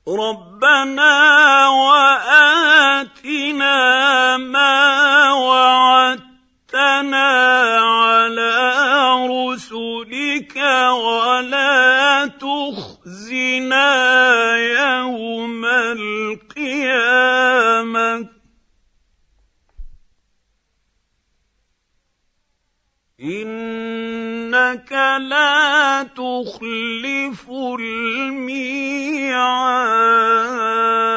رَبَّنَا وَآتِنَا مَا وَعَدتَّنَا عَلَىٰ رُسُلِكَ وَلَا تُخْزِنَا يَوْمَ الْقِيَامَةِ إِنَّكَ لَا تُخْلِفُ الْمِيعَادَ